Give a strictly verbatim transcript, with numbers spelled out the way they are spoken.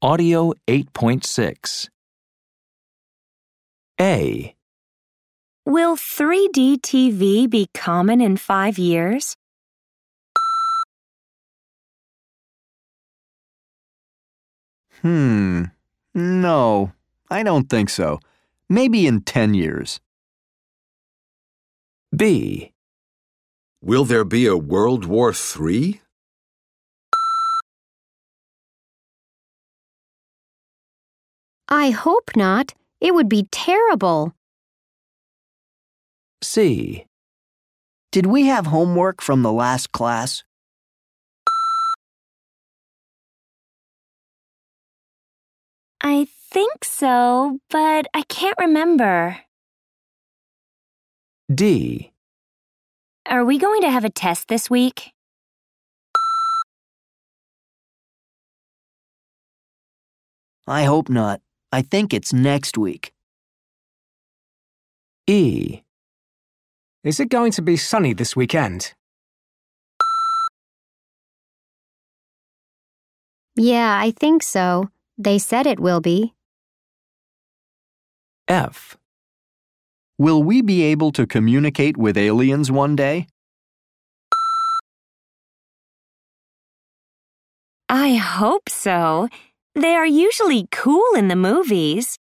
Audio eight point six. A. Will three D T V be common in five years? Hmm. No, I don't think so. Maybe in ten years. B. Will there be a World War Three? I hope not. It would be terrible. C. Did we have homework from the last class? I think so, but I can't remember. D. Are we going to have a test this week? I hope not. I think it's next week. E. Is it going to be sunny this weekend? Yeah, I think so. They said it will be. F. Will we be able to communicate with aliens one day? I hope so. They are usually cool in the movies.